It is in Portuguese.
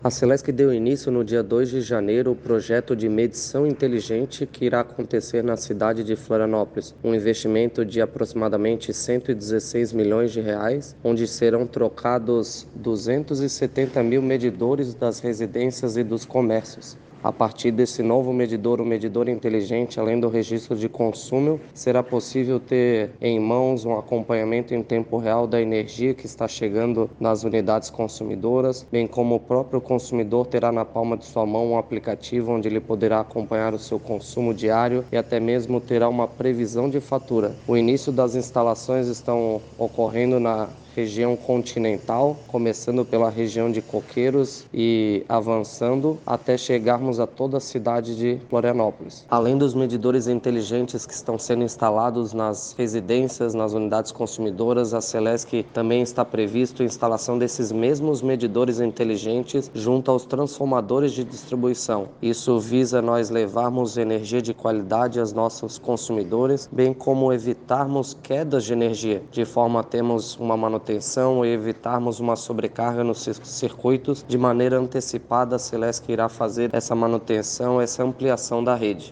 A Celesc deu início no dia 2 de janeiro o projeto de medição inteligente que irá acontecer na cidade de Florianópolis, um investimento de aproximadamente 116 milhões de reais, onde serão trocados 270 mil medidores das residências e dos comércios. A partir desse novo medidor, o medidor inteligente, além do registro de consumo, será possível ter em mãos um acompanhamento em tempo real da energia que está chegando nas unidades consumidoras, bem como o próprio consumidor terá na palma de sua mão um aplicativo onde ele poderá acompanhar o seu consumo diário e até mesmo terá uma previsão de fatura. O início das instalações estão ocorrendo na região continental, começando pela região de Coqueiros e avançando até chegarmos a toda a cidade de Florianópolis. Além dos medidores inteligentes que estão sendo instalados nas residências, nas unidades consumidoras, a Celesc também está previsto a instalação desses mesmos medidores inteligentes junto aos transformadores de distribuição. Isso visa nós levarmos energia de qualidade aos nossos consumidores, bem como evitarmos quedas de energia, de forma a termos uma manutenção e evitarmos uma sobrecarga nos circuitos. De maneira antecipada, a Celesc irá fazer essa manutenção, essa ampliação da rede.